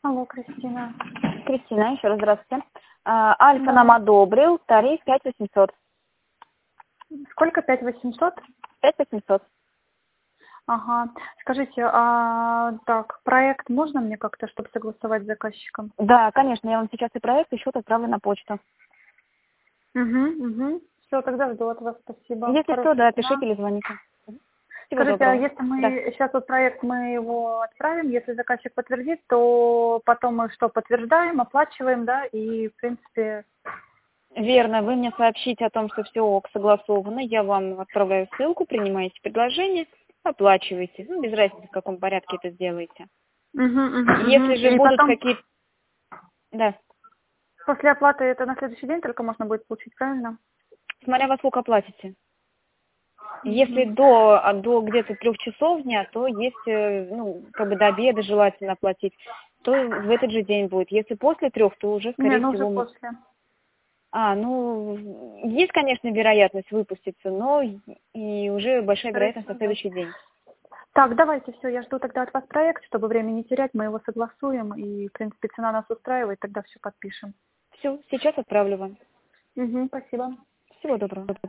Алло, Кристина. Кристина, еще раз здравствуйте. Альфа нам одобрил тариф 5800. Сколько? 5800? 5800. Ага. Скажите, так, проект можно мне как-то, чтобы согласовать с заказчиком? Да, конечно, я вам сейчас и проект, и счет отправлю на почту. Угу. Все, тогда жду от вас, спасибо. Если что, Хорошего да, дня. пишите или звоните. Всего Скажите, а доброго. если мы Да. сейчас вот проект мы его отправим, если заказчик подтвердит, то потом мы что, подтверждаем, оплачиваем, да, и в принципе... Верно, вы мне сообщите о том, что все ок, согласовано. Я вам отправляю ссылку, принимаете предложение, оплачиваете. Ну, без разницы, в каком порядке это сделаете. Если же И будут потом какие-то... Да. после оплаты это на следующий день только можно будет получить, правильно? Смотря во сколько платите. Если до где-то 3 часов дня, то есть, ну, как бы до обеда желательно оплатить, то в этот же день будет. Если после 3, то уже, Не, скорее ну уже всего... после. Ну, есть, конечно, вероятность выпуститься, но и уже большая вероятность на Хорошо, да. следующий день. Так, давайте все, я жду тогда от вас проект, чтобы время не терять, мы его согласуем, и, в принципе, цена нас устраивает, тогда все подпишем. Все, сейчас отправлю вам. Спасибо. Всего доброго.